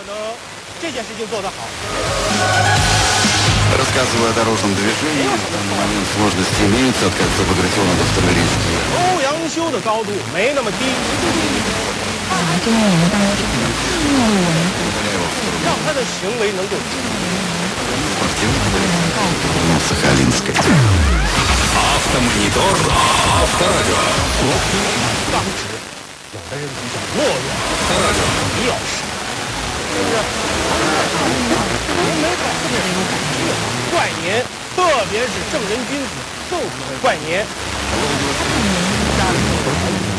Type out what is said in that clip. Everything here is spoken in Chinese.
这件事情做得好。 Рассказывая о дорожном движении, в данный момент сложности имеются от кольца Багратиона до второй речки. 欧阳修的高度没那么低， 今天我们大家是怎么看待我们 Повторяю, 让他的行为能够 спортивный Сахалинской. Автомонитор. Авторадио. 刚直，有的人比较懦弱， Авторадио. 比较傻，是不是？您没搞这个感觉，怪年，特别是正人君子更不会怪年。 家里头